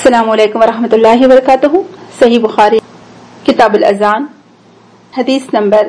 السلام علیکم ورحمۃ اللہ وبرکاتہ۔ صحیح بخاری کتاب الاذان حدیث نمبر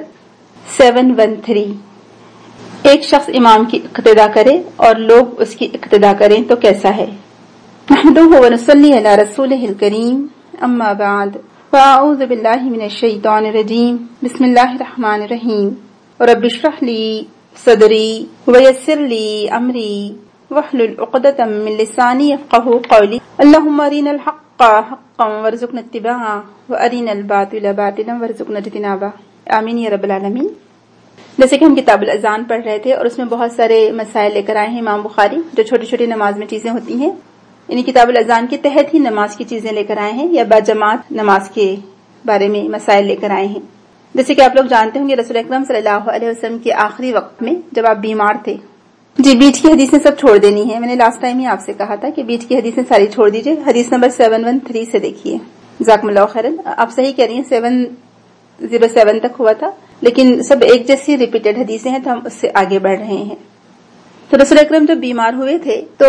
713۔ ایک شخص امام کی اقتدا کرے اور لوگ اس کی اقتدا کریں تو کیسا ہے؟ نحمدہ ونصلی علی رسولہ الکریم، اما بعد، فاعوذ باللہ من الشیطان الرجیم، بسم اللہ الرحمن الرحیم، رب اشرح لی صدری ویسر لی امری واحلل عقدۃ من لسانی یفقہوا قولی، اللہم ارنا الحق حقا وارزقنا اتباعہ وارنا الباطل باطلا وارزقنا اجتنابہ، آمین یا رب العالمین۔ جیسے کہ ہم کتاب الاذان پڑھ رہے تھے اور اس میں بہت سارے مسائل لے کر آئے ہیں امام بخاری، جو چھوٹی چھوٹی نماز میں چیزیں ہوتی ہیں، یعنی کتاب الاذان کے تحت ہی نماز کی چیزیں لے کر آئے ہیں یا باجماعت نماز کے بارے میں مسائل لے کر آئے ہیں۔ جیسے کہ آپ لوگ جانتے ہوں گے رسول اکرم صلی اللہ علیہ وسلم کے آخری وقت میں جب آپ بیمار تھے، جی بیچ کی حدیثیں سب چھوڑ دینی ہے، میں نے لاسٹ ٹائم ہی آپ سے کہا تھا کہ بیچ کی حدیثیں ساری چھوڑ دیجئے، حدیث نمبر 713 سے دیکھیے، جزاکم اللہ خیرن۔ آپ صحیح کہہ رہی ہیں 707 تک ہوا تھا، لیکن سب ایک جیسی ریپیٹڈ حدیثیں ہیں تو ہم اس سے آگے بڑھ رہے ہیں۔ تو رسول اکرم جب بیمار ہوئے تھے تو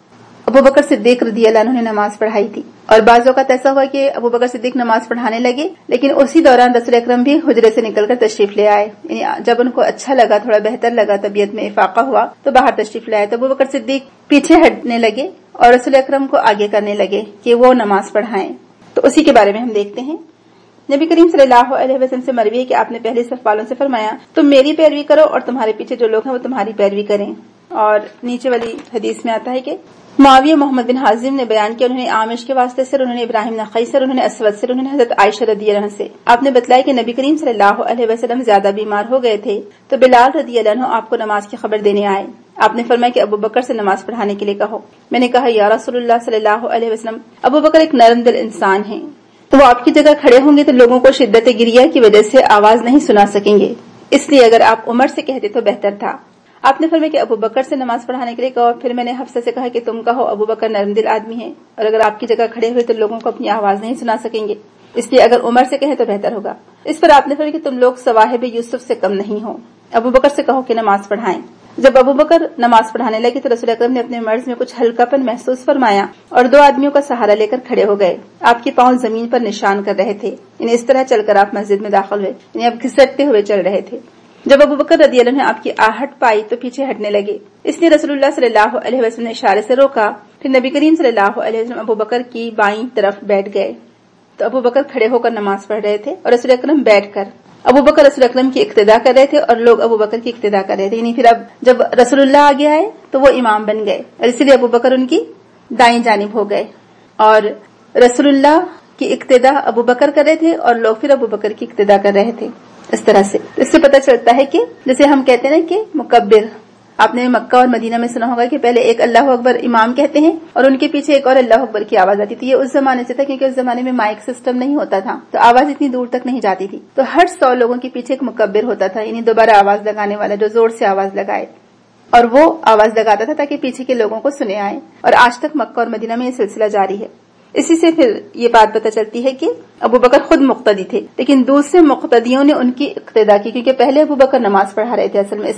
ابوبکر صدیق رضی اللہ عنہ نے نماز پڑھائی تھی، اور بعض اوقات ایسا ہوا کہ ابوبکر صدیق نماز پڑھانے لگے، لیکن اسی دوران رسول اکرم بھی حجرے سے نکل کر تشریف لے آئے، یعنی جب ان کو اچھا لگا، تھوڑا بہتر لگا، طبیعت میں افاقہ ہوا تو باہر تشریف لے آئے۔ تو ابوبکر صدیق پیچھے ہٹنے لگے اور رسول اکرم کو آگے کرنے لگے کہ وہ نماز پڑھائیں۔ تو اسی کے بارے میں ہم دیکھتے ہیں۔ نبی کریم صلی اللہ علیہ وسلم سے مروی ہے کہ آپ نے پہلے صف والوں سے فرمایا تم میری پیروی کرو اور تمہارے پیچھے جو لوگ ہیں وہ تمہاری پیروی کریں۔ اور نیچے والی حدیث میں آتا ہے کہ معاویہ محمد بن حازم نے بیان کیا، انہوں نے عامش کے واسطے سے، انہوں نے ابراہیم نخعی سے، انہوں نے اسود سے، انہوں نے حضرت عائشہ رضی اللہ عنہ سے، آپ نے بتلایا کہ نبی کریم صلی اللہ علیہ وسلم زیادہ بیمار ہو گئے تھے تو بلال رضی اللہ عنہ آپ کو نماز کی خبر دینے آئے۔ آپ نے فرمایا کہ ابوبکر سے نماز پڑھانے کے لیے کہو۔ میں نے کہا یا رسول اللہ صلی اللہ علیہ وسلم، ابوبکر ایک نرم دل انسان ہیں، تو وہ آپ کی جگہ کھڑے ہوں گے تو لوگوں کو شدت گریہ کی وجہ سے آواز نہیں سنا سکیں گے، اس لیے اگر آپ عمر سے کہتے تو بہتر تھا۔ آپ نے فرمایا کہ ابوبکر سے نماز پڑھانے کے لیے کہو۔ پھر میں نے حفصہ سے کہا کہ تم کہو ابوبکر نرم دل آدمی ہے اور اگر آپ کی جگہ کھڑے ہوئے تو لوگوں کو اپنی آواز نہیں سنا سکیں گے، اس لیے اگر عمر سے کہیں تو بہتر ہوگا۔ اس پر آپ نے فرمایا کہ تم لوگ صواحب یوسف سے کم نہیں ہو، ابوبکر سے کہو کہ نماز پڑھائیں۔ جب ابوبکر نماز پڑھانے لگے تو رسول اکرم نے اپنے مرض میں کچھ ہلکا پن محسوس فرمایا اور دو آدمیوں کا سہارا لے کر کھڑے ہو گئے۔ آپ کے پاؤں زمین پر نشان کر رہے تھے، یعنی اس طرح چل کر آپ مسجد میں داخل ہوئے، یعنی آپ گھسٹتے ہوئے چل رہے تھے۔ جب ابوبکر رضی اللہ عنہ نے آپ کی آہٹ پائی تو پیچھے ہٹنے لگے، اس لیے رسول اللہ صلی اللہ علیہ وسلم نے اشارے سے روکا۔ پھر نبی کریم صلی اللہ علیہ وسلم ابوبکر کی بائیں طرف بیٹھ گئے، تو ابوبکر کھڑے ہو کر نماز پڑھ رہے تھے اور رسول اکرم بیٹھ کر۔ ابوبکر رسول اکرم کی اقتدا کر رہے تھے اور لوگ ابوبکر کی اقتدا کر رہے تھے، یعنی پھر اب جب رسول اللہ آگے آئے تو وہ امام بن گئے اور اسی لیے ابوبکر ان کی دائیں جانب ہو گئے، اور رسول اللہ کی اقتدا ابوبکر کر رہے تھے اور لوگ پھر ابوبکر کی اقتدا کر رہے تھے۔ اس طرح سے اس سے پتہ چلتا ہے کہ جیسے ہم کہتے ہیں نا کہ مکبر، آپ نے مکہ اور مدینہ میں سنا ہوگا کہ پہلے ایک اللہ اکبر امام کہتے ہیں اور ان کے پیچھے ایک اور اللہ اکبر کی آواز آتی تھی۔ یہ اس زمانے سے تھا کیونکہ اس زمانے میں مائک سسٹم نہیں ہوتا تھا تو آواز اتنی دور تک نہیں جاتی تھی، تو ہر 100 لوگوں کے پیچھے ایک مکبر ہوتا تھا، یعنی دوبارہ آواز لگانے والا جو زور سے آواز لگائے، اور وہ آواز لگاتا تھا تاکہ پیچھے کے لوگوں کو سنے آئے، اور آج تک مکہ اور مدینہ میں یہ سلسلہ جاری ہے۔ اسی سے پھر یہ بات پتہ چلتی ہے کہ ابوبکر خود مقتدی تھے لیکن دوسرے مقتدیوں نے ان کی اقتدا کی، کیونکہ پہلے ابوبکر نماز پڑھا رہے تھے اصل میں،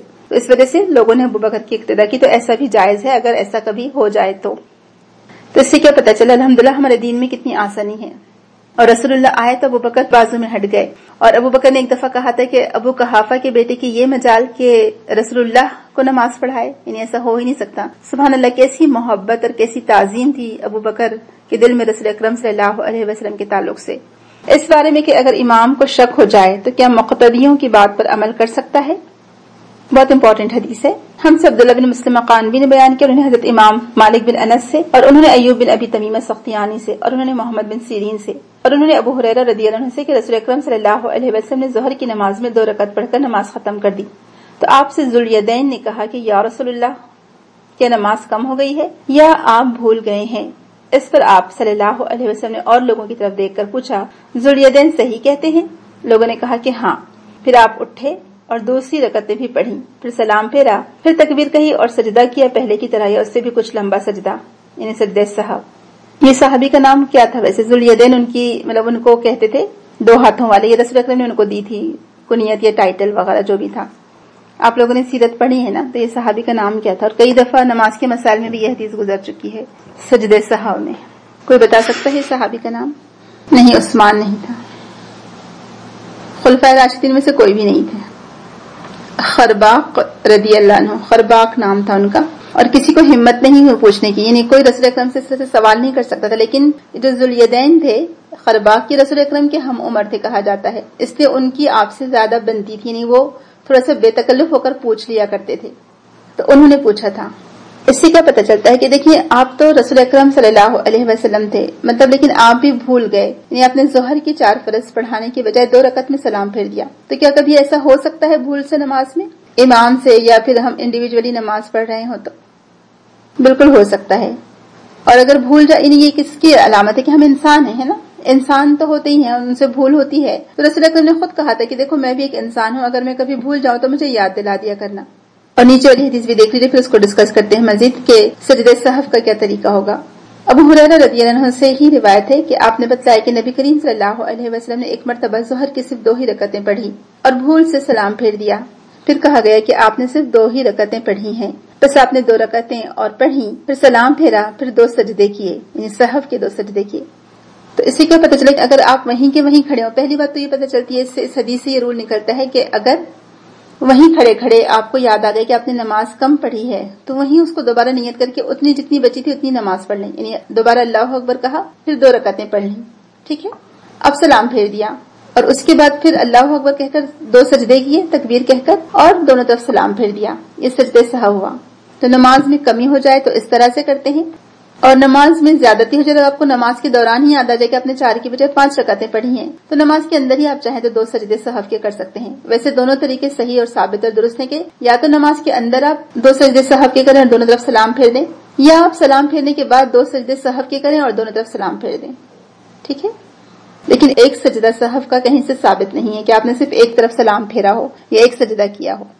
اس وجہ سے لوگوں نے ابوبکر کی اقتدا کی۔ تو ایسا بھی جائز ہے اگر ایسا کبھی ہو جائے تو اس سے کیا پتہ چلا الحمدللہ ہمارے دین میں کتنی آسانی ہے۔ اور رسول اللہ آئے تو ابوبکر بازو میں ہٹ گئے، اور ابوبکر نے ایک دفعہ کہا تھا کہ ابو قحافہ کے بیٹے کی یہ مجال کہ رسول اللہ کو نماز پڑھائے، یعنی ایسا ہو ہی نہیں سکتا۔ سبحان اللہ، کیسی محبت اور کیسی تعظیم تھی ابوبکر کے دل میں رسول اکرم صلی اللہ علیہ وسلم کے تعلق سے۔ اس بارے میں کہ اگر امام کو شک ہو جائے تو کیا مقتدیوں کی بات پر عمل کر سکتا ہے؟ بہت امپورٹنٹ حدیث ہے۔ ہم سے عبداللہ بن مسلم قانبی نے بیان کیا، انہوں نے حضرت امام مالک بن انس سے، اور انہوں نے ایوب بن ابی تمیمہ سختیانی سے، اور انہوں نے محمد بن سیرین سے، اور انہوں نے ابو ہریرہ رضی اللہ عنہ سے کہ رسول اکرم صلی اللہ علیہ وسلم نے ظہر کی نماز میں 2 رکعت پڑھ کر نماز ختم کر دی تو آپ سے ذوالیدین نے کہا کہ یا رسول اللہ، کیا نماز کم ہو گئی ہے یا آپ بھول گئے ہیں؟ اس پر آپ صلی اللہ علیہ وسلم نے اور لوگوں کی طرف دیکھ کر پوچھا ذوالیدین صحیح کہتے ہیں؟ لوگوں نے کہا کہ ہاں۔ پھر آپ اٹھے اور دوسری رکعتیں بھی پڑھی، پھر سلام پھیرا، پھر تکبیر کہی اور سجدہ کیا پہلے کی طرح یا اس سے بھی کچھ لمبا سجدہ، یعنی سجدہ سہو۔ یہ صحابی کا نام کیا تھا ویسے؟ ذوالیدین ان کی ان کو کہتے تھے 2 ہاتھوں والے، یہ رسول اکرم نے ان کو دی تھی کنیت یا ٹائٹل وغیرہ جو بھی تھا۔ آپ لوگوں نے سیرت پڑھی ہے نا، تو یہ صحابی کا نام کیا تھا؟ اور کئی دفعہ نماز کے مسائل میں بھی یہ حدیث گزر چکی ہے، سجدہ سہو میں۔ کوئی بتا سکتا ہے صحابی کا نام؟ نہیں، عثمان نہیں تھا، خلفائے راشدین میں سے کوئی بھی نہیں تھے۔ خرباق رضی اللہ عنہ، خرباق نام تھا ان کا، اور کسی کو ہمت نہیں ہوئی پوچھنے کی، یعنی کوئی رسول اکرم سے سوال نہیں کر سکتا تھا، لیکن جو ذوالیدین تھے خرباق کی رسول اکرم کے ہم عمر تھے کہا جاتا ہے، اس لیے ان کی آپ سے زیادہ بنتی تھی، یعنی وہ تھوڑا سا بے تکلف ہو کر پوچھ لیا کرتے تھے، تو انہوں نے پوچھا تھا۔ اس سے کیا پتہ چلتا ہے کہ دیکھیے آپ تو رسول اکرم صلی اللہ علیہ وسلم تھے، مطلب لیکن آپ بھی بھول گئے، یعنی آپ نے ظہر کی 4 فرض پڑھانے کی بجائے 2 رکعت میں سلام پھیر دیا، تو کیا کبھی ایسا ہو سکتا ہے بھول سے نماز میں، امام سے یا پھر ہم انڈیویجولی نماز پڑھ رہے ہوں تو؟ بالکل ہو سکتا ہے۔ اور اگر بھول جائے، یعنی یہ کس کی علامت ہے کہ ہم انسان ہیں، ہے نا، انسان تو ہوتے ہی ہیں، ان سے بھول ہوتی ہے، تو رسول اکرم نے خود کہا تھا کہ دیکھو میں بھی ایک انسان ہوں، اگر میں کبھی بھول جاؤں تو مجھے یاد دلا دیا کرنا۔ اور نیچے والی حدیث بھی دیکھ لیجیے، پھر اس کو ڈسکس کرتے ہیں مزید کہ سجدہ سہو کا کیا طریقہ ہوگا۔ ابو ہریرہ رضی اللہ عنہ سے ہی روایت ہے کہ آپ نے بتلایا کہ نبی کریم صلی اللہ علیہ وسلم نے ایک مرتبہ ظہر کی صرف 2 ہی رکعتیں پڑھی اور بھول سے سلام پھیر دیا، پھر کہا گیا کہ آپ نے صرف 2 ہی رکعتیں پڑھی ہیں، بس آپ نے 2 رکعتیں اور پڑھی، پھر سلام پھیرا، پھر 2 سجدے کیے، یعنی سہو کے 2 سجدے کیے۔ تو اس سے کیا پتہ چلے کہ اگر آپ وہیں کے وہیں کھڑے ہو، پہلی بات تو یہ پتہ چلتی ہے اس حدیث سے یہ رول نکلتا ہے کہ اگر وہیں کھڑے کھڑے آپ کو یاد آ گیا کہ آپ نے نماز کم پڑھی ہے تو وہیں اس کو دوبارہ نیت کر کے اتنی جتنی بچی تھی اتنی نماز پڑھ لیں، یعنی دوبارہ اللہ اکبر کہا، پھر 2 رکعتیں پڑھ لیں، ٹھیک ہے، اب سلام پھیر دیا اور اس کے بعد پھر اللہ اکبر کہہ کر 2 سجدے کیے تکبیر کہہ کر اور دونوں طرف سلام پھیر دیا، یہ سجدے سہو ہوا۔ تو نماز میں کمی ہو جائے تو اس طرح سے کرتے ہیں، اور نماز میں زیادتی ہو جائے، آپ کو نماز کے دوران ہی یاد آ جائے کہ آپ نے 4 کی بجائے 5 رکعتیں پڑھی ہیں تو نماز کے اندر ہی آپ چاہیں تو 2 سجدے سہو کے کر سکتے ہیں۔ ویسے دونوں طریقے صحیح اور ثابت اور درست ہیں کہ یا تو نماز کے اندر آپ 2 سجدے سہو کے کریں اور دونوں طرف سلام پھیر دیں، یا آپ سلام پھیرنے کے بعد 2 سجدے سہو کے کریں اور دونوں طرف سلام پھیر دیں، ٹھیک ہے۔ لیکن ایک سجدہ سہو کا کہیں سے ثابت نہیں ہے کہ آپ نے صرف ایک طرف سلام پھیرا ہو یا ایک سجدہ کیا ہو۔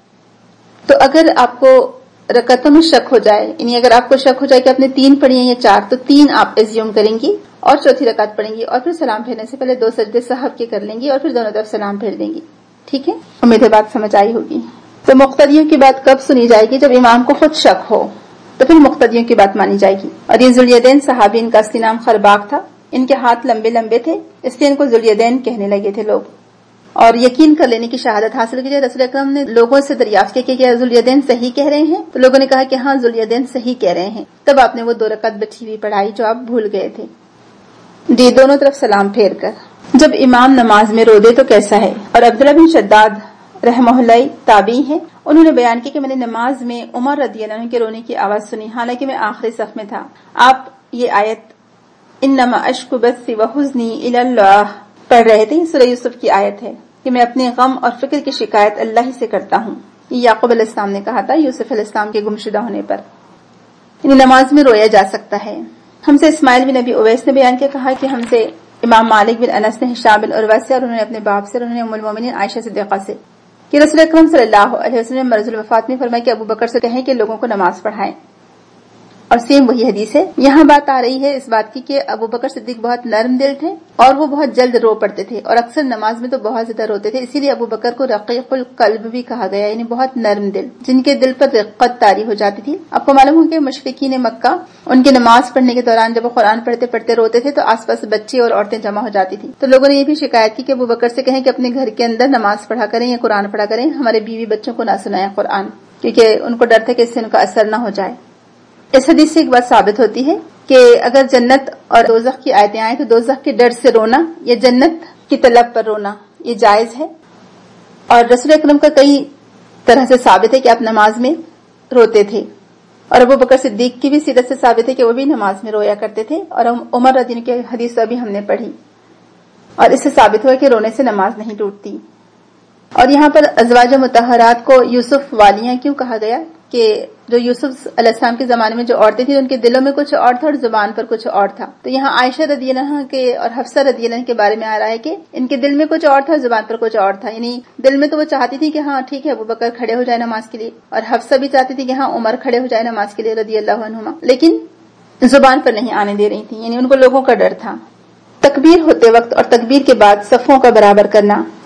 تو اگر آپ کو رکعتوں میں شک ہو جائے، یعنی اگر آپ کو شک ہو جائے کہ آپ نے 3 پڑھی ہیں یا 4، تو 3 آپ ایزیوم کریں گی اور چوتھی رکعت پڑھیں گی اور پھر سلام پھیرنے سے پہلے 2 سجدے سہو کے کر لیں گی اور پھر دونوں طرف سلام پھیر دیں گی، ٹھیک ہے۔ امید ہے بات سمجھ آئی ہوگی۔ تو مقتدیوں کی بات کب سنی جائے گی؟ جب امام کو خود شک ہو تو پھر مقتدیوں کی بات مانی جائے گی۔ اور یہ ذوالیدین صحابی، ان کا اصلی نام خرباق تھا، ان کے ہاتھ لمبے لمبے تھے اس لیے ان کو ذوالیدین کہنے لگے تھے لوگ، اور یقین کر لینے کی شہادت حاصل کی جائے۔ رسول اکرم نے لوگوں سے دریافت کیا کہ کیا ذوالیدین صحیح کہہ رہے ہیں؟ تو لوگوں نے کہا کہ ہاں ذوالیدین صحیح کہہ رہے ہیں، تب آپ نے وہ 2 رکعت بچی ہوئی پڑھائی جو آپ بھول گئے تھے، جی، دونوں طرف سلام پھیر کر۔ جب امام نماز میں رو دے تو کیسا ہے؟ اور عبداللہ بن شداد رحمہ اللہ تابعی ہیں، انہوں نے بیان کیا کہ میں نے نماز میں عمر رضی اللہ عنہ کے رونے کی آواز سنی، حالانکہ میں آخری صف میں تھا۔ آپ یہ آیت انما اشکو بثی وحزنی الی اللہ پڑھ رہے تھے، سورہ یوسف کی آیت ہے کہ میں اپنے غم اور فکر کی شکایت اللہ ہی سے کرتا ہوں، یہ یعقوب علیہ السلام نے کہا تھا یوسف علیہ السلام کے گمشدہ ہونے پر۔ یعنی نماز میں رویا جا سکتا ہے۔ ہم سے اسماعیل بن ابی اویس نے بیان کیا، کہا کہ ہم سے امام مالک بن انس نے ہشام بن عروہ سے، اور انہوں نے اپنے باپ سے، اور انہوں نے ام المومنین عائشہ صدیقہ سے کہ رسول اکرم صلی اللہ علیہ وسلم نے مرض الوفات میں فرمایا کہ ابو بکر سے کہیں کہ لوگوں کو نماز پڑھائیں، اور سیم وہی حدیث ہے۔ یہاں بات آ رہی ہے اس بات کی کہ ابو بکر صدیق بہت نرم دل تھے اور وہ بہت جلد رو پڑتے تھے، اور اکثر نماز میں تو بہت زیادہ روتے تھے، اسی لیے ابو بکر کو رقیق القلب بھی کہا گیا، یعنی بہت نرم دل، جن کے دل پر رقت طاری ہو جاتی تھی۔ آپ کو معلوم ہو کہ مشرکین مکہ ان کے نماز پڑھنے کے دوران جب وہ قرآن پڑھتے پڑھتے روتے تھے تو آس پاس بچے اور عورتیں جمع ہو جاتی تھی، تو لوگوں نے یہ بھی شکایت کی کہ ابو بکر سے کہیں کہ اپنے گھر کے اندر نماز پڑھا کریں یا قرآن پڑھا کریں، ہمارے بیوی بچوں کو نہ سنائیں قرآن، کیونکہ ان کو ڈر تھا کہ اس سے ان کا اثر نہ ہو جائے۔ اس حدیث سے ایک بات ثابت ہوتی ہے کہ اگر جنت اور دوزخ کی آیتیں آئیں تو دوزخ کے ڈر سے رونا یا جنت کی طلب پر رونا یہ جائز ہے، اور رسول اکرم کا کئی طرح سے ثابت ہے کہ آپ نماز میں روتے تھے، اور ابو بکر صدیق کی بھی سیرت سے ثابت ہے کہ وہ بھی نماز میں رویا کرتے تھے، اور عمر رضی اللہ عنہ کی حدیث ابھی ہم نے پڑھی، اور اس سے ثابت ہوا کہ رونے سے نماز نہیں ٹوٹتی۔ اور یہاں پر ازواج مطہرات کو یوسف والیاں کیوں کہا گیا؟ کہ جو یوسف علیہ السلام کے زمانے میں جو عورتیں تھیں ان کے دلوں میں کچھ اور تھا اور زبان پر کچھ اور تھا، تو یہاں عائشہ رضی اللہ عنہ کے اور حفصہ رضی اللہ عنہ کے بارے میں آ رہا ہے کہ ان کے دل میں کچھ اور تھا، زبان پر کچھ اور تھا، یعنی دل میں تو وہ چاہتی تھی کہ ہاں ٹھیک ہے ابو بکر کھڑے ہو جائے نماز کے لیے، اور حفصہ بھی چاہتی تھی کہ ہاں عمر کھڑے ہو جائے نماز کے لیے رضی اللہ عنہما، لیکن زبان پر نہیں آنے دے رہی تھی، یعنی ان کو لوگوں کا ڈر تھا۔ تکبیر ہوتے وقت اور تکبیر کے بعد صفوں کا برابر کرنا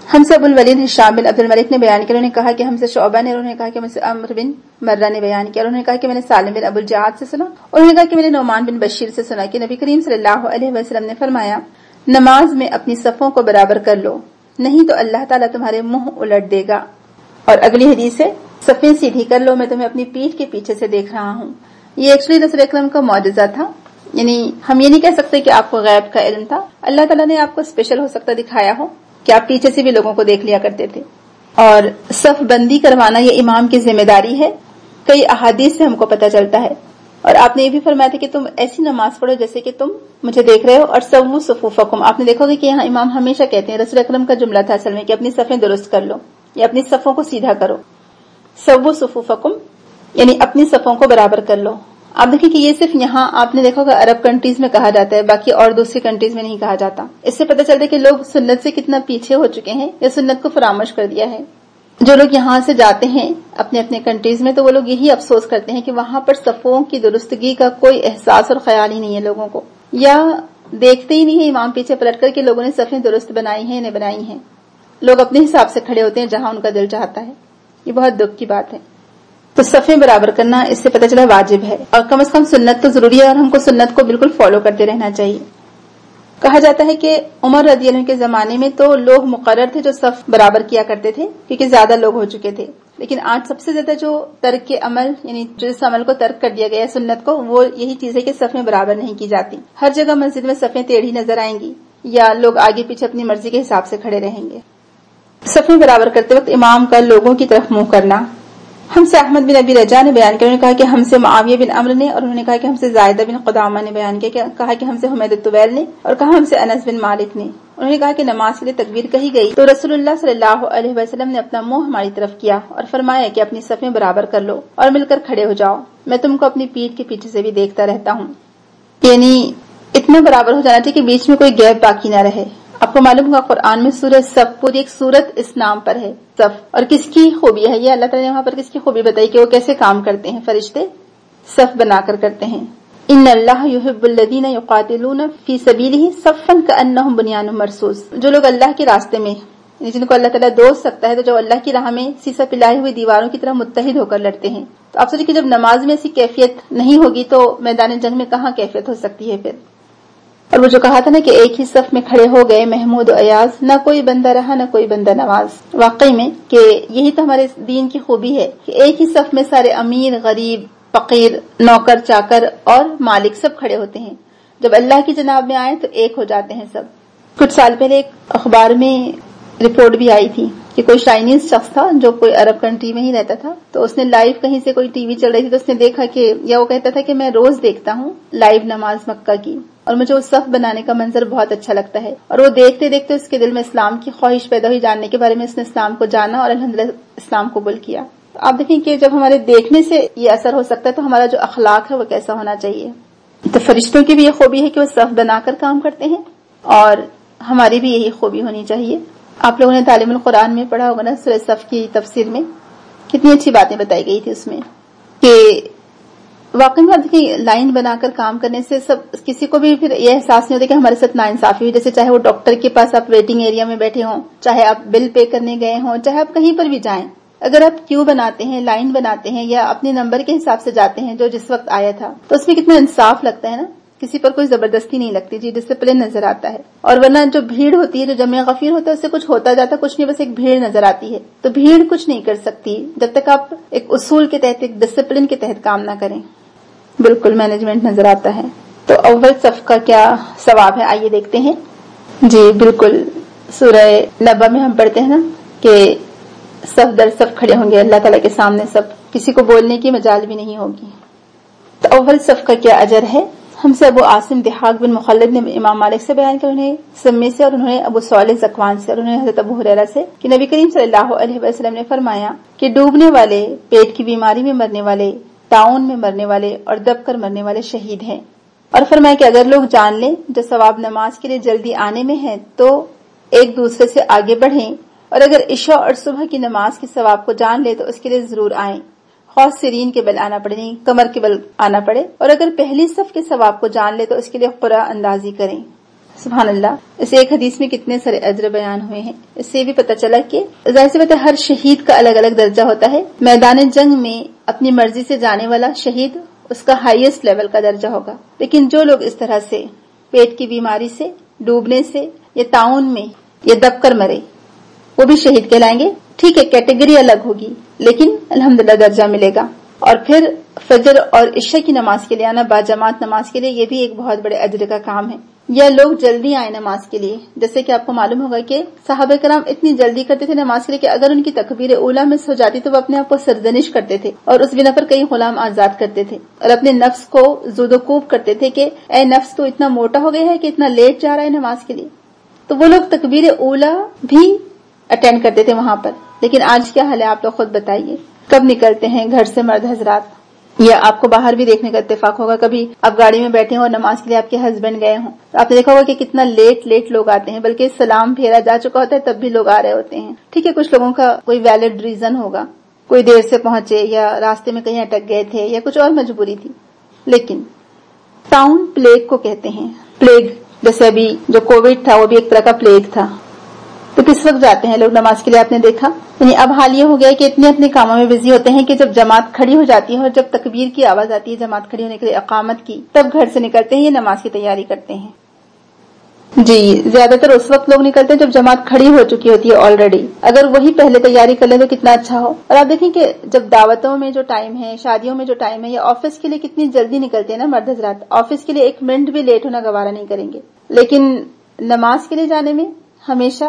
ہم سے ابو الولید ہشام بن عبد الملک نے بیان کیا، انہوں نے کہا کہ ہم سے شعبہ نے، انہوں نے کہا کہ ہم سے عمرو بن مرہ نے بیان کیا، انہوں نے کہا کہ میں نے سالم بن ابو الجعد سے سنا، انہوں نے کہا کہ میں نے نعمان بن بشیر سے سنا کہ نبی کریم صلی اللہ علیہ وسلم نے فرمایا نماز میں اپنی صفوں کو برابر کر لو، نہیں تو اللہ تعالیٰ تمہارے منہ الٹ دے گا۔ اور اگلی حدیث ہے صفیں سیدھی کر لو، میں تمہیں اپنی پیٹھ کے پیچھے سے دیکھ رہا ہوں۔ یہ ایکچولی رسول اکرم کا معجزہ تھا، یعنی ہم یہ نہیں کہہ سکتے کہ آپ کو غیب کا علم تھا، اللہ تعالیٰ نے آپ کو اسپیشل ہو سکتا دکھایا ہو کہ آپ پیچھے سے بھی لوگوں کو دیکھ لیا کرتے تھے۔ اور صف بندی کروانا یہ امام کی ذمہ داری ہے، کئی احادیث سے ہم کو پتہ چلتا ہے۔ اور آپ نے یہ بھی فرمایا تھا کہ تم ایسی نماز پڑھو جیسے کہ تم مجھے دیکھ رہے ہو، اور سووا صفوفکم، آپ نے دیکھو گے کہ یہاں امام ہمیشہ کہتے ہیں، رسول اکرم کا جملہ تھا اصل میں کہ اپنی صفیں درست کر لو یا اپنی صفوں کو سیدھا کرو، سووا صفوفکم یعنی اپنی صفوں کو برابر کر لو۔ آپ دیکھیں کہ یہ صرف یہاں آپ نے دیکھا ہوگا عرب کنٹریز میں کہا جاتا ہے، باقی اور دوسری کنٹریز میں نہیں کہا جاتا۔ اس سے پتہ چلتا ہے کہ لوگ سنت سے کتنا پیچھے ہو چکے ہیں یا سنت کو فراموش کر دیا ہے۔ جو لوگ یہاں سے جاتے ہیں اپنے اپنے کنٹریز میں تو وہ لوگ یہی افسوس کرتے ہیں کہ وہاں پر صفوں کی درستگی کا کوئی احساس اور خیال ہی نہیں ہے لوگوں کو، یا دیکھتے ہی نہیں ہے امام پیچھے پلٹ کر کے لوگوں نے صفیں درست بنائی ہیں یا نہیں بنائی ہیں، لوگ اپنے حساب سے کھڑے ہوتے ہیں جہاں ان کا دل چاہتا ہے۔ یہ بہت دکھ کی بات ہے۔ تو صفیں برابر کرنا اس سے پتہ چلا واجب ہے، اور کم از کم سنت تو ضروری ہے، اور ہم کو سنت کو بالکل فالو کرتے رہنا چاہیے۔ کہا جاتا ہے کہ عمر رضی اللہ عنہ کے زمانے میں تو لوگ مقرر تھے جو صف برابر کیا کرتے تھے کیونکہ زیادہ لوگ ہو چکے تھے، لیکن آج سب سے زیادہ جو ترک کے عمل یعنی جس عمل کو ترک کر دیا گیا ہے سنت کو، وہ یہی چیز ہے کہ صفیں برابر نہیں کی جاتی۔ ہر جگہ مسجد میں صفیں ٹیڑھی نظر آئیں گی یا لوگ آگے پیچھے اپنی مرضی کے حساب سے کھڑے رہیں گے۔ صفیں برابر کرتے وقت امام کا لوگوں کی طرف منہ کرنا۔ ہم سے احمد بن ابی رجا نے بیان کیا، انہوں نے کہا کہ ہم سے معاویہ بن عمرو نے، اور انہوں نے کہا کہ ہم سے زائدہ بن قدامہ نے بیان کیا، کہا کہ ہم سے حمید الطویل نے، اور کہا ہم سے انس بن مالک نے، انہوں نے کہا کہ نماز کے لیے تکبیر کہی گئی تو رسول اللہ صلی اللہ علیہ وسلم نے اپنا منہ ہماری طرف کیا اور فرمایا کہ اپنی صفیں برابر کر لو اور مل کر کھڑے ہو جاؤ، میں تم کو اپنی پیٹھ کے پیچھے سے بھی دیکھتا رہتا ہوں۔ یعنی اتنا برابر ہو جانا چاہیے کہ بیچ میں کوئی گیپ باقی نہ رہے۔ آپ کو معلوم ہوگا قرآن میں سورہ صف پوری ایک سورت اس نام پر ہے، صف، اور کس کی خوبی ہے یہ اللہ تعالیٰ نے وہاں پر کس کی خوبی بتائی کہ وہ کیسے کام کرتے ہیں، فرشتے صف بنا کر کرتے ہیں۔ ان اللہ یحب الذین یقاتلون فی سبیلہ صفا کأنہم بنیان مرصوص، جو لوگ اللہ کے راستے میں جن کو اللہ تعالیٰ دوست سکتا ہے تو جو اللہ کی راہ میں سیسا پلائے ہوئی دیواروں کی طرح متحد ہو کر لڑتے ہیں۔ تو آپ سوچیں کہ جب نماز میں ایسی کیفیت نہیں ہوگی تو میدان جنگ میں کہاں کیفیت ہو سکتی ہے پھر۔ اور وہ جو کہا تھا نا کہ ایک ہی صف میں کھڑے ہو گئے محمود و ایاز، نہ کوئی بندہ رہا نہ کوئی بندہ نواز۔ واقعی میں کہ یہی تو ہمارے دین کی خوبی ہے کہ ایک ہی صف میں سارے امیر، غریب، فقیر، نوکر، چاکر اور مالک سب کھڑے ہوتے ہیں۔ جب اللہ کی جناب میں آئے تو ایک ہو جاتے ہیں سب۔ کچھ سال پہلے ایک اخبار میں رپورٹ بھی آئی تھی کہ کوئی چائنیز شخص تھا جو کوئی عرب کنٹری میں ہی رہتا تھا، تو اس نے لائیو کہیں سے کوئی ٹی وی چل رہی تھی تو اس نے دیکھا کہ، یا وہ کہتا تھا کہ میں روز دیکھتا ہوں لائیو نماز مکہ کی، اور مجھے اس صف بنانے کا منظر بہت اچھا لگتا ہے، اور وہ دیکھتے دیکھتے اس کے دل میں اسلام کی خواہش پیدا ہوئی جاننے کے بارے میں، اس نے اسلام کو جانا اور الحمدللہ اسلام قبول کیا۔ آپ دیکھیں کہ جب ہمارے دیکھنے سے یہ اثر ہو سکتا ہے تو ہمارا جو اخلاق ہے وہ کیسا ہونا چاہیے۔ تو فرشتوں کی بھی یہ خوبی ہے کہ وہ صف بنا کر کام کرتے ہیں، اور ہماری بھی یہی خوبی ہونی چاہیے۔ آپ لوگوں نے تعلیم القرآن میں پڑھا ہوگا نا، سورہ صف کی تفسیر میں کتنی اچھی باتیں بتائی گئی تھی اس میں کہ واقعی میں دیکھیں لائن بنا کر کام کرنے سے سب کسی کو بھی پھر یہ احساس نہیں ہوتا کہ ہمارے ساتھ ناانصافی ہوئی، جیسے چاہے وہ ڈاکٹر کے پاس آپ ویٹنگ ایریا میں بیٹھے ہوں، چاہے آپ بل پے کرنے گئے ہوں، چاہے آپ کہیں پر بھی جائیں، اگر آپ کیو بناتے ہیں، لائن بناتے ہیں یا اپنے نمبر کے حساب سے جاتے ہیں جو جس وقت آیا تھا، تو اس میں کتنا انصاف لگتا ہے نا، کسی پر کوئی زبردستی نہیں لگتی، جی ڈسپلن نظر آتا ہے۔ اور ورنہ جو بھیڑ ہوتی ہے، جو جمع غفیر ہوتا ہے، اس سے کچھ ہوتا جاتا کچھ نہیں، بس ایک بھیڑ نظر آتی ہے، تو بھیڑ کچھ نہیں کر سکتی جب تک آپ ایک اصول کے تحت، ایک ڈسپلن کے تحت کام نہ کریں، بالکل مینجمنٹ نظر آتا ہے۔ تو اول صف کا کیا ثواب ہے آئیے دیکھتے ہیں۔ جی بالکل، سورہ نبا میں ہم پڑھتے ہیں نا کہ صف در صف کھڑے ہوں گے اللہ تعالیٰ کے سامنے، سب کسی کو بولنے کی مجال بھی نہیں ہوگی۔ تو اول صف کا کیا اجر ہے؟ ہم سے ابو عاصم دحاق بن مخلد نے امام مالک سے بیان کیا، انہیں سمی سے، اور انہوں نے ابو صالح زکوان سے، اور انہوں نے حضرت ابو ہریرہ سے کہ نبی کریم صلی اللہ علیہ وسلم نے فرمایا کہ ڈوبنے والے، پیٹ کی بیماری میں مرنے والے، طاعون میں مرنے والے اور دب کر مرنے والے شہید ہیں، اور فرمایا کہ اگر لوگ جان لیں جو ثواب نماز کے لیے جلدی آنے میں ہے تو ایک دوسرے سے آگے بڑھیں، اور اگر عشاء اور صبح کی نماز کے ثواب کو جان لے تو اس کے لیے ضرور آئیں، خواہ سرین کے بل آنا پڑے، نہیں کمر کے بل آنا پڑے، اور اگر پہلی صف کے ثواب کو جان لے تو اس کے لیے قرعہ اندازی کریں۔ سبحان اللہ. اس ایک حدیث میں کتنے سارے اجر بیان ہوئے ہیں. اس سے بھی پتہ چلا کہ ظاہر سی بات ہے ہر شہید کا الگ الگ درجہ ہوتا ہے. میدان جنگ میں اپنی مرضی سے جانے والا شہید اس کا ہائیسٹ لیول کا درجہ ہوگا. لیکن جو لوگ اس طرح سے پیٹ کی بیماری سے، ڈوبنے سے یا تعاون میں یا دب کر مرے وہ بھی شہید کہلائیں گے. ٹھیک ہے کیٹیگری الگ ہوگی لیکن الحمدللہ درجہ ملے گا. اور پھر فجر اور عشاء کی نماز کے لیے آنا، باجماعت نماز کے لیے، یہ بھی ایک بہت بڑے اجر کا کام ہے. یا لوگ جلدی آئے نماز کے لیے، جیسے کہ آپ کو معلوم ہوگا کہ صحابہ کرام اتنی جلدی کرتے تھے نماز کے لیے کہ اگر ان کی تکبیر اولیٰ مس ہو جاتی تو وہ اپنے آپ کو سرزنش کرتے تھے اور اس بنا پر کئی غلام آزاد کرتے تھے اور اپنے نفس کو زود و کوب کرتے تھے کہ اے نفس تو اتنا موٹا ہو گیا ہے کہ اتنا لیٹ جا رہا ہے نماز کے لیے. تو وہ لوگ تکبیر اولیٰ بھی اٹینڈ کرتے تھے وہاں پر. لیکن آج کیا حال ہے آپ لوگ خود بتائیے. کب نکلتے ہیں گھر سے مرد حضرات، یا آپ کو باہر بھی دیکھنے کا اتفاق ہوگا کبھی آپ گاڑی میں بیٹھے ہوں اور نماز کے لیے آپ کے ہسبینڈ گئے ہوں تو آپ نے دیکھا ہوگا کہ کتنا لیٹ لوگ آتے ہیں، بلکہ سلام پھیرا جا چکا ہوتا ہے تب بھی لوگ آ رہے ہوتے ہیں. ٹھیک ہے کچھ لوگوں کا کوئی ویلڈ ریزن ہوگا، کوئی دیر سے پہنچے یا راستے میں کہیں اٹک گئے تھے یا کچھ اور مجبوری تھی. لیکن ٹاؤن پلیگ کو کہتے ہیں. پلیگ جیسے ابھی جو کووڈ تھا وہ بھی ایک طرح کا پلیگ تھا. تو کس وقت جاتے ہیں لوگ نماز کے لیے؟ آپ نے دیکھا یعنی اب حال یہ ہو گیا کہ اتنے اپنے کاموں میں بزی ہوتے ہیں کہ جب جماعت کھڑی ہو جاتی ہے اور جب تکبیر کی آواز آتی ہے جماعت کھڑی ہونے کے لیے اقامت کی، تب گھر سے نکلتے ہیں، یہ نماز کی تیاری کرتے ہیں. جی زیادہ تر اس وقت لوگ نکلتے ہیں جب جماعت کھڑی ہو چکی ہوتی ہے آلریڈی. اگر وہی پہلے تیاری کر لیں تو کتنا اچھا ہو. اور آپ دیکھیں کہ جب دعوتوں میں جو ٹائم ہے، شادیوں میں جو ٹائم ہے، یا آفس کے لیے کتنی جلدی نکلتے ہیں نا مرد حضرات. آفس کے لیے 1 منٹ بھی لیٹ ہونا گوارا نہیں کریں گے، لیکن نماز کے لیے جانے میں ہمیشہ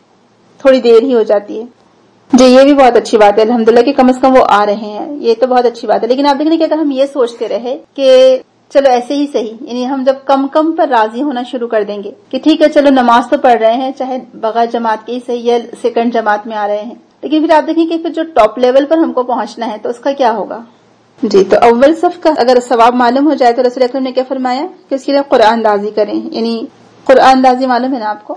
تھوڑی دیر ہی ہو جاتی ہے. جی یہ بھی بہت اچھی بات ہے الحمدللہ کہ کم از کم وہ آ رہے ہیں، یہ تو بہت اچھی بات ہے. لیکن آپ دیکھ رہے کہ اگر ہم یہ سوچتے رہے کہ چلو ایسے ہی صحیح، یعنی ہم جب کم پر راضی ہونا شروع کر دیں گے کہ ٹھیک ہے چلو نماز تو پڑھ رہے ہیں چاہے بغیر جماعت کے ہی صحیح یا سیکنڈ جماعت میں آ رہے ہیں، لیکن پھر آپ دیکھیں کہ پھر جو ٹاپ لیول پر ہم کو پہنچنا ہے تو اس کا کیا ہوگا. جی تو اول صف کا اگر ثواب معلوم ہو جائے تو رسول اکرم نے کیا فرمایا کہ اس کے لیے قرآن اندازی کریں. یعنی قرآن اندازی معلوم ہے نا آپ کو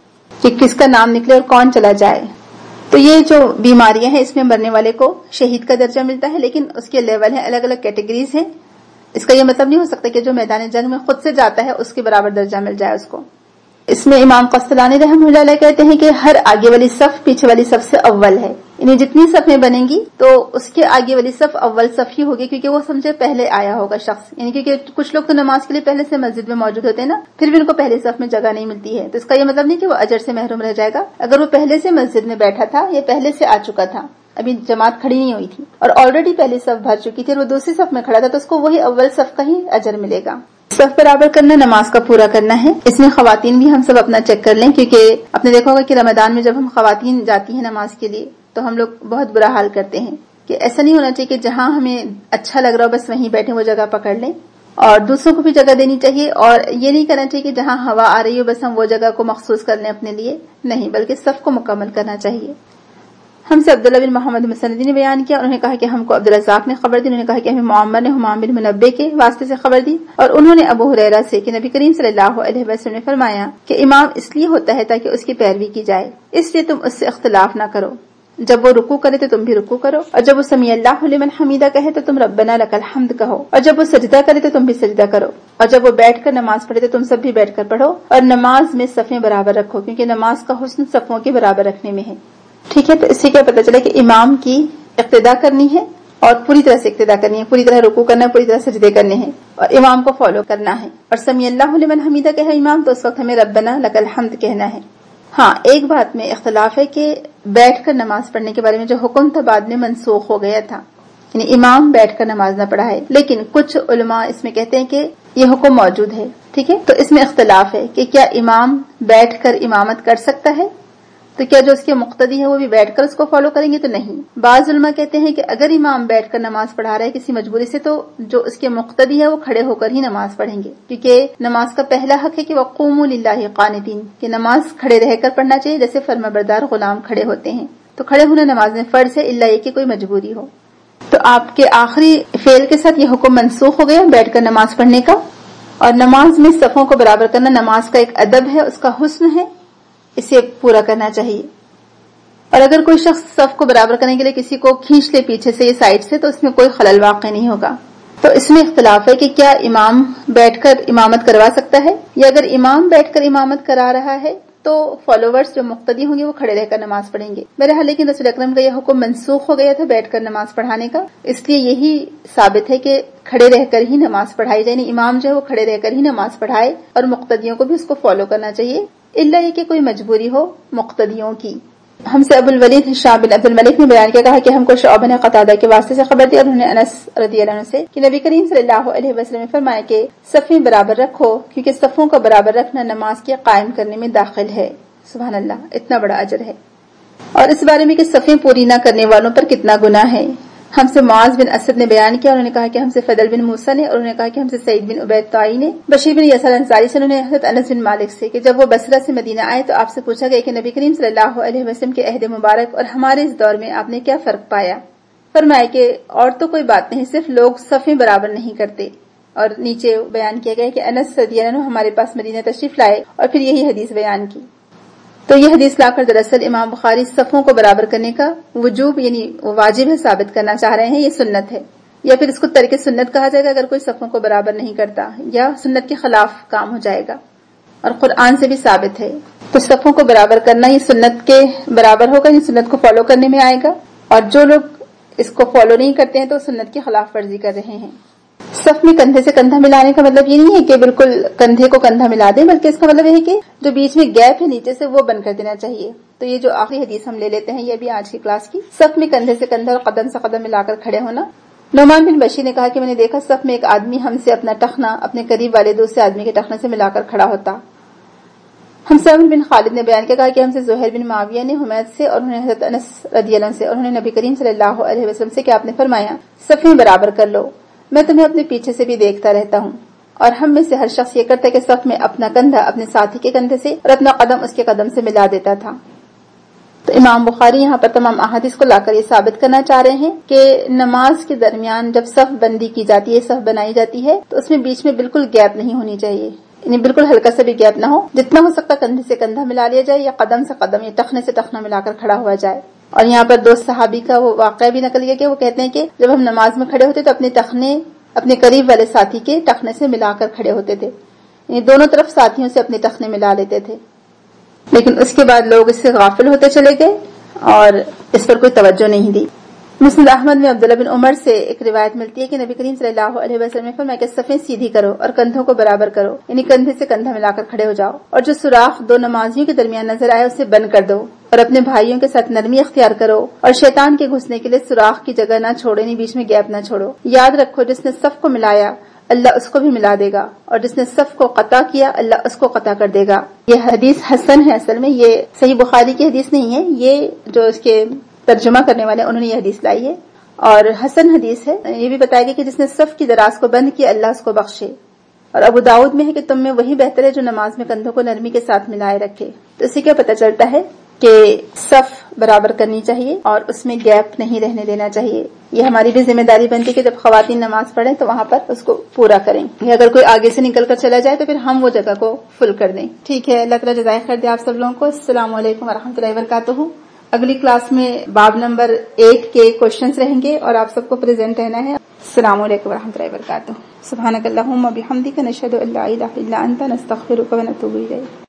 کہ کس کا نام نکلے اور کون چلا جائے. تو یہ جو بیماریاں ہیں اس میں مرنے والے کو شہید کا درجہ ملتا ہے، لیکن اس کے لیول ہیں، الگ الگ کیٹیگریز ہیں. اس کا یہ مطلب نہیں ہو سکتا کہ جو میدان جنگ میں خود سے جاتا ہے اس کے برابر درجہ مل جائے اس کو. اس میں امام قسطلانی رحمہ اللہ علیہ کہتے ہیں کہ ہر آگے والی صف پیچھے والی صف سے اول ہے. یعنی جتنی صفیں بنیں گی تو اس کے آگے والی صف اول صف ہی ہوگی، کیونکہ وہ سمجھے پہلے آیا ہوگا شخص. یعنی کیونکہ کچھ لوگ تو نماز کے لیے پہلے سے مسجد میں موجود ہوتے ہیں نا، پھر بھی ان کو پہلے صف میں جگہ نہیں ملتی ہے. تو اس کا یہ مطلب نہیں کہ وہ اجر سے محروم رہ جائے گا. اگر وہ پہلے سے مسجد میں بیٹھا تھا یا پہلے سے آ چکا تھا، ابھی جماعت کھڑی نہیں ہوئی تھی اور آلریڈی پہلی صف بھر چکی تھی اور وہ دوسری صف میں کھڑا تھا، تو اس کو وہی اول صف کا ہی اجر ملے گا. صف برابر کرنا نماز کا پورا کرنا ہے. اس میں خواتین بھی ہم سب اپنا چیک کر لیں، کیونکہ آپ نے دیکھا ہوگا کہ رمضان میں جب ہم خواتین جاتی ہیں نماز کے لیے تو ہم لوگ بہت برا حال کرتے ہیں کہ ایسا نہیں ہونا چاہیے کہ جہاں ہمیں اچھا لگ رہا ہو بس وہیں بیٹھے وہ جگہ پکڑ لیں، اور دوسروں کو بھی جگہ دینی چاہیے. اور یہ نہیں کرنا چاہیے کہ جہاں ہوا آ رہی ہو بس ہم وہ جگہ کو مخصوص کر لیں اپنے لیے، نہیں، بلکہ صف کو مکمل کرنا چاہیے. ہم سے عبداللہ بن محمد مسندی نے بیان کیا، انہوں نے کہا کہ ہم کو عبدالرزاق نے خبر دی، انہوں نے کہا کہ ہمیں معمر نے حمام بن منبع کے واسطے سے خبر دی، اور انہوں نے ابو ہریرہ سے کہ نبی کریم صلی اللہ علیہ وسلم نے فرمایا کہ امام اس لیے ہوتا ہے تاکہ اس کی پیروی کی جائے، اس لیے تم اس سے اختلاف نہ کرو. جب وہ رکوع کرے تو تم بھی رکوع کرو، اور جب وہ سمیع اللہ لمن حمیدہ کہے تو تم ربنا لک الحمد کہو، اور جب وہ سجدہ کرے تو تم بھی سجدہ کرو، اور جب وہ بیٹھ کر نماز پڑھے تو تم سب بھی بیٹھ کر پڑھو، اور نماز میں صفیں برابر رکھو، کیونکہ نماز کا حسن صفوں کے برابر رکھنے میں ہے. ٹھیک ہے، تو اس سے کیا پتہ چلا کہ امام کی اقتداء کرنی ہے اور پوری طرح سے اقتداء کرنی ہے، پوری طرح رکوع کرنا ہے، پوری طرح سجدے کرنے ہیں اور امام کو فالو کرنا ہے. اور سمیع اللہ لمن حمیدہ کہے امام تو اس وقت ہمیں ربنا لک الحمد کہنا ہے. ہاں ایک بات میں اختلاف ہے کہ بیٹھ کر نماز پڑھنے کے بارے میں جو حکم تھا بعد میں منسوخ ہو گیا تھا، یعنی امام بیٹھ کر نماز نہ پڑھائے، لیکن کچھ علماء اس میں کہتے ہیں کہ یہ حکم موجود ہے. ٹھیک ہے، تو اس میں اختلاف ہے کہ کیا امام بیٹھ کر امامت کر سکتا ہے، تو کیا جو اس کے مقتدی ہے وہ بھی بیٹھ کر اس کو فالو کریں گے تو نہیں. بعض علماء کہتے ہیں کہ اگر امام بیٹھ کر نماز پڑھا رہا ہے کسی مجبوری سے تو جو اس کے مقتدی ہے وہ کھڑے ہو کر ہی نماز پڑھیں گے، کیونکہ نماز کا پہلا حق ہے کہ وقوموا للہ قانتین، کہ نماز کھڑے رہ کر پڑھنا چاہیے جیسے فرمانبردار غلام کھڑے ہوتے ہیں. تو کھڑے ہونا نماز میں فرض ہے الا یہ کہ کوئی مجبوری ہو. تو آپ کے آخری فعل کے ساتھ یہ حکم منسوخ ہو گیا بیٹھ کر نماز پڑھنے کا. اور نماز میں صفوں کو برابر کرنا نماز کا ایک ادب ہے، اس کا حسن ہے، اسے پورا کرنا چاہیے. اور اگر کوئی شخص صف کو برابر کرنے کے لیے کسی کو کھینچ لے پیچھے سے یا سائڈ سے تو اس میں کوئی خلل واقع نہیں ہوگا. تو اس میں اختلاف ہے کہ کیا امام بیٹھ کر امامت کروا سکتا ہے، یا اگر امام بیٹھ کر امامت کرا رہا ہے تو فالوورز جو مقتدی ہوں گے وہ کھڑے رہ کر نماز پڑھیں گے۔ بہرحال لیکن رسول اکرم کا یہ حکم منسوخ ہو گیا تھا بیٹھ کر نماز پڑھانے کا، اس لیے یہی ثابت ہے کہ کھڑے رہ کر ہی نماز پڑھائی جائے، یعنی امام جو ہے وہ کھڑے رہ کر ہی نماز پڑھائے اور مقتدیوں کو بھی اس کو فالو کرنا چاہیے، الا یہ کہ کوئی مجبوری ہو مقتدیوں کی۔ ہم سے ابو الولید ہشام بن عبد الملک نے بیان کیا، کہا کہ ہم کو شعبہ نے قتادہ کے واسطے سے خبر دی اور انہوں نے انس رضی اللہ عنہ سے کہ نبی کریم صلی اللہ علیہ وسلم نے فرمایا کہ صفیں برابر رکھو، کیونکہ صفوں کا برابر رکھنا نماز کے قائم کرنے میں داخل ہے۔ سبحان اللہ، اتنا بڑا اجر ہے۔ اور اس بارے میں کہ صفیں پوری نہ کرنے والوں پر کتنا گناہ ہے، ہم سے معاذ بن اسد نے بیان کیا، انہوں نے کہا کہ ہم سے فضل بن موسیٰ نے، اور انہوں نے کہا کہ ہم سے سعید بن عبید طائی نے، بشیر بن یسار انصاری سے، انہوں نے حضرت انس بن مالک سے کہ جب وہ بصرہ سے مدینہ آئے تو آپ سے پوچھا گیا کہ نبی کریم صلی اللہ علیہ وسلم کے عہد مبارک اور ہمارے اس دور میں آپ نے کیا فرق پایا؟ فرمایا کہ اور تو کوئی بات نہیں، صرف لوگ صفیں برابر نہیں کرتے۔ اور نیچے بیان کیا گیا کہ انس رضی اللہ عنہ ہمارے پاس مدینہ تشریف لائے اور پھر یہی حدیث بیان کی۔ تو یہ حدیث لا کر دراصل امام بخاری صفوں کو برابر کرنے کا وجوب یعنی واجب ہے ثابت کرنا چاہ رہے ہیں، یہ سنت ہے، یا پھر اس کو ترک سنت کہا جائے گا اگر کوئی صفوں کو برابر نہیں کرتا، یا سنت کے خلاف کام ہو جائے گا، اور قرآن سے بھی ثابت ہے۔ تو صفوں کو برابر کرنا یہ سنت کے برابر ہوگا، یہ سنت کو فالو کرنے میں آئے گا، اور جو لوگ اس کو فالو نہیں کرتے ہیں تو سنت کی خلاف ورزی کر رہے ہیں۔ صف میں کندھے سے کندھا ملانے کا مطلب یہ نہیں ہے کہ بالکل کندھے کو کندھا ملا دیں، بلکہ اس کا مطلب یہ ہے کہ جو بیچ میں گیپ ہے نیچے سے وہ بند کر دینا چاہیے۔ تو یہ جو آخری حدیث ہم لے لیتے ہیں، یہ بھی آج کی کلاس کی، صف میں کندھے سے کندھا اور قدم سے قدم ملا کر کھڑے ہونا۔ نعمان بن بشیر نے کہا کہ میں نے دیکھا صف میں ایک آدمی ہم سے اپنا ٹخنا اپنے قریب والے دوسرے آدمی کے ٹخنے سے ملا کر کھڑا ہوتا۔ ہم سے عمرو بن خالد نے بیان کیا، کہا کہ ہم سے زہیر بن معاویہ نے حمید سے، اور انہوں نے حضرت انس رضی اللہ عنہ سے، اور انہوں نے نبی کریم صلی اللہ علیہ وسلم سے کہ آپ نے فرمایا صفیں برابر کر لو، میں تمہیں اپنے پیچھے سے بھی دیکھتا رہتا ہوں، اور ہم میں سے ہر شخص یہ کرتا ہے کہ صف میں اپنا کندھا اپنے ساتھی کے کندھے سے اور اپنا قدم اس کے قدم سے ملا دیتا تھا۔ تو امام بخاری یہاں پر تمام احادیث کو لا کر یہ ثابت کرنا چاہ رہے ہیں کہ نماز کے درمیان جب صف بندی کی جاتی ہے، صف بنائی جاتی ہے، تو اس میں بیچ میں بالکل گیپ نہیں ہونی چاہیے، یعنی بالکل ہلکا سا بھی گیپ نہ ہو، جتنا ہو سکتا کندھے سے کندھا ملا لیا جائے یا قدم سے قدم یا ٹخنے سے ٹخنا ملا کر کھڑا ہوا جائے۔ اور یہاں پر دو صحابی کا وہ واقعہ بھی نقل کیا کہ وہ کہتے ہیں کہ جب ہم نماز میں کھڑے ہوتے تو اپنے ٹخنے اپنے قریب والے ساتھی کے ٹخنے سے ملا کر کھڑے ہوتے تھے، یعنی دونوں طرف ساتھیوں سے اپنے ٹخنے ملا لیتے تھے، لیکن اس کے بعد لوگ اس سے غافل ہوتے چلے گئے اور اس پر کوئی توجہ نہیں دی۔ مسند احمد میں عبداللہ بن عمر سے ایک روایت ملتی ہے کہ نبی کریم صلی اللہ علیہ وسلم نے فرمایا کہ صفیں سیدھی کرو اور کندھوں کو برابر کرو، یعنی کندھے سے کندھا ملا کر کھڑے ہو جاؤ، اور جو سوراخ دو نمازیوں کے درمیان نظر آئے اسے بند کر دو، اور اپنے بھائیوں کے ساتھ نرمی اختیار کرو، اور شیطان کے گھسنے کے لیے سوراخ کی جگہ نہ چھوڑو، یعنی بیچ میں گیپ نہ چھوڑو۔ یاد رکھو جس نے صف کو ملایا اللہ اس کو بھی ملا دے گا، اور جس نے صف کو قطع کیا اللہ اس کو قطع کر دے گا۔ یہ حدیث حسن ہے، اصل میں یہ صحیح بخاری کی حدیث نہیں ہے، یہ جو اس کے ترجمہ کرنے والے انہوں نے یہ حدیث لائی ہے اور حسن حدیث ہے۔ یہ بھی بتایا گیا کہ جس نے صف کی دراز کو بند کیا اللہ اس کو بخشے، اور ابو داؤد میں ہے کہ تم میں وہی بہتر ہے جو نماز میں کندھوں کو نرمی کے ساتھ ملائے رکھے۔ تو اس سے کیا پتہ چلتا ہے کہ صف برابر کرنی چاہیے اور اس میں گیپ نہیں رہنے دینا چاہیے۔ یہ ہماری بھی ذمہ داری بنتی ہے کہ جب خواتین نماز پڑھیں تو وہاں پر اس کو پورا کریں، اگر کوئی آگے سے نکل کر چلا جائے تو پھر ہم وہ جگہ کو فل کر دیں۔ ٹھیک ہے، اللہ تعالیٰ جزائے خیر دے آپ سب لوگوں کو۔ السلام علیکم ورحمۃ اللہ وبرکاتہ۔ اگلی کلاس میں باب نمبر 8 کے کوشچنز رہیں گے اور آپ سب کو پریزنٹ رہنا ہے۔ السلام علیکم ورحمۃ اللہ وبرکاتہ۔ سبحانک اللہم و بحمدک، نشہد ان لا الہ الا انت، نستغفرک و نتوب الیک۔